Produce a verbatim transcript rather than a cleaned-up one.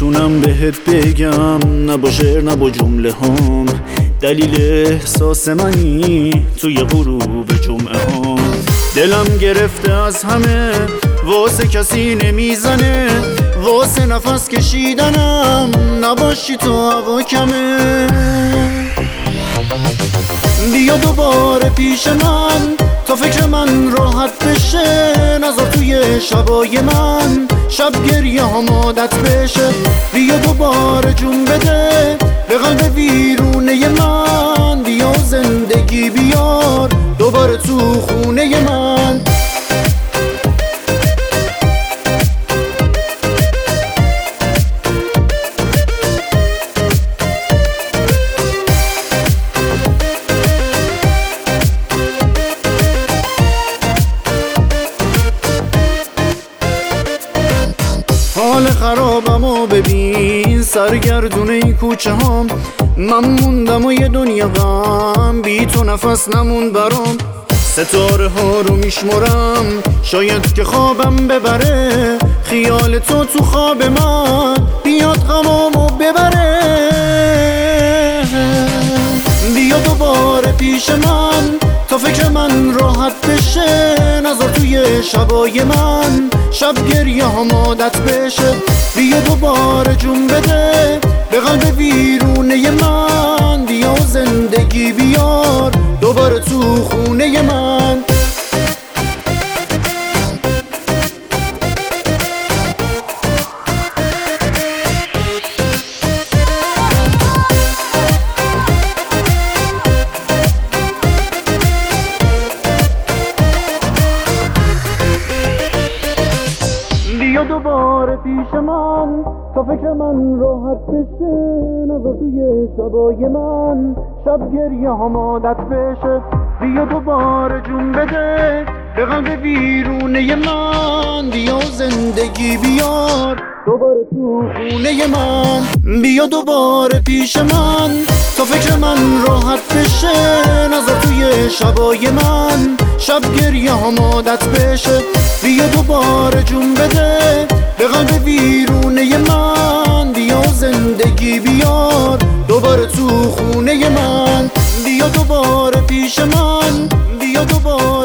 نمیتونم بهت بگم، نه با شعر نه با جمله هم، دلیل احساس منی توی غروب جمعه هم. دلم گرفته از همه، واسه کسی نمیزنه، واسه نفس کشیدنم نباشی تو هوا کمه. بیا دوباره پیش من تا فکر من راحت بشه، نظر توی شبای من شب گریه هم عادت بشه. بیا دوباره جون بده به قلب ویرونه من، بیا زندگی بیار دوباره تو خونه من. حال خرابم و ببین سرگردون این کوچه هم، من موندم و یه دنیا غم، بی تو نفس نمون برام. ستاره ها رو میشمرم شاید که خوابم ببره، خیال تو تو خواب من بیاد غمامو ببره. بیا دوباره پیش من تا فکر من راحت بشه، نظر توی شبای من شب گریه هم عادت بشه. بیا دوباره جون بده به قلب ویرونه من، بیا زندگی بیار دوباره تو خونه من. بیا دوباره پیش من تا فکر من راحت بشه، نظر توی شبای من شب گریه هم عادت بشه. بیا دوباره جون بده به قلب ویرونه من، بیا زندگی بیار دوباره تو خونه من. بیا دوباره پیش من تا فکر من راحت بشه، نظر توی شبای من شب گریه هم عادت بشه. بیا دوباره جون بده به قلب ویرونه من، بیا زندگی بیار دوباره تو خونه من. بیا دوباره پیش من، بیا دوباره